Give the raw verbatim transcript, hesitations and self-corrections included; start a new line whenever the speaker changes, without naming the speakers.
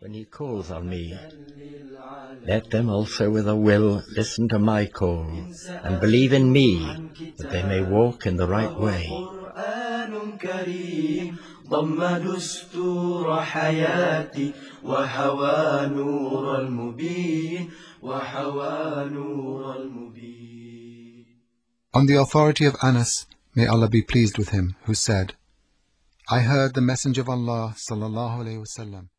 when he calls on me. Let them also with a will listen to my call and believe in me, that they may walk in the right way.
ضم دستور حياتي وحوى نور المبين وحوى نور المبين.
On the authority of Anas, may Allah be pleased with him, who said, I heard the Messenger of Allah sallallahu alaihi wasallam